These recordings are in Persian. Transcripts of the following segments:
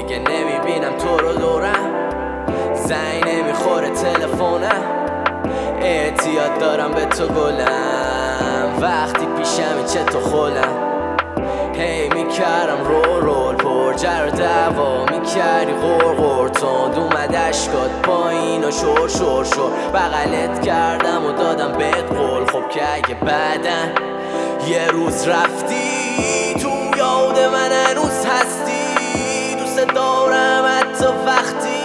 دیگه نمیبینم تو رو دورم، زنگ نمیخوره تلفنم، اعتیاد دارم به تو گلم، وقتی پیشمی چه تو خولم. هی میکردم رول پر جر و دعوا میکردی غرغر تند، اومد اشکات پایین و شور بغلت کردم و دادم بهت قول. خب که اگه بعدن یه روز رفتی تو یاد من هنوز هستی، دوست دارم حتی وقتی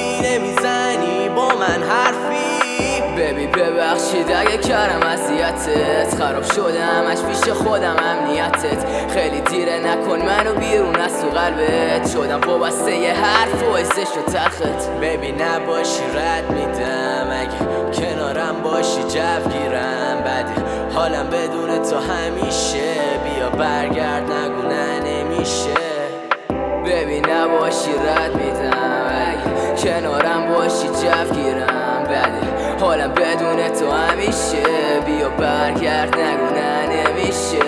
نمیزنی با من حرفی. ببی ببخشید اگه کردم اذیتت، خراب شده همش پیش خودم امنیتت، خیلی دیره نکن منو بیرون از تو قلبت، شدم وابسته یه حرف و حسش و تخت. ببی نباشی رد میدم، اگه کنارم باشی جوگیرم، بده حالم بدون تو همیشه، بیا برگرد نگو نه نمیشه. ببی نباشی رد میدم، اگه کنارم باشی جوگیرم، بده حالم بدون تو همیشه، بیا برگرد نگو نه نمیشه،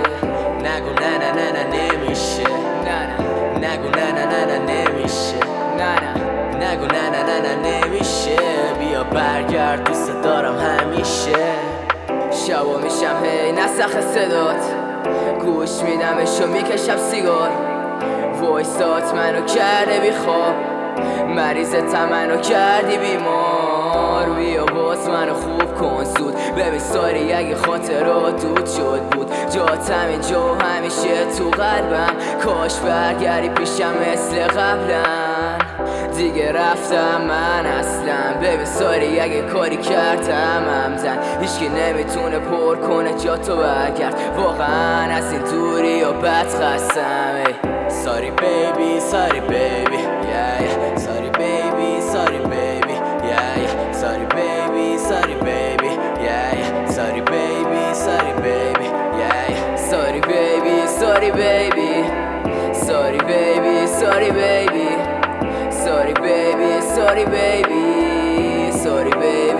نگو نه نه نه نه نمیشه، نه نه نگو نه نه نه نه نمیشه، نه نه نگو نه نه نه نه نمیشه، بیا برگرد دوست دارم همیشه. شبا میشم هی نسخ صدات، گوش میدمش و میکشم سیگار، وایسات منو کرده بیخواب، مریضتم منو کردی بیمار، بیا باز منو خوب کن زود، ببین ساری اگه خاطرات دود شد بود، جات همینجا و همیشه تو قلبم، کاش برگردی پیشم مثل قبلا، دیگه رفتم من اصلا. ببین ساری اگه کاری کردم همزن، هیچکی نمیتونه پر کنه جا تو برگرد، واقعا از این دوری و بد خستم. Sorry baby, sorry baby, yeah, yeah. Sorry baby, sorry baby, yeah, yeah. Sorry baby, sorry baby, yeah, yeah. Sorry baby, sorry baby, yeah, yeah. Sorry baby, sorry baby, sorry baby, sorry baby, sorry baby, sorry baby, sorry baby.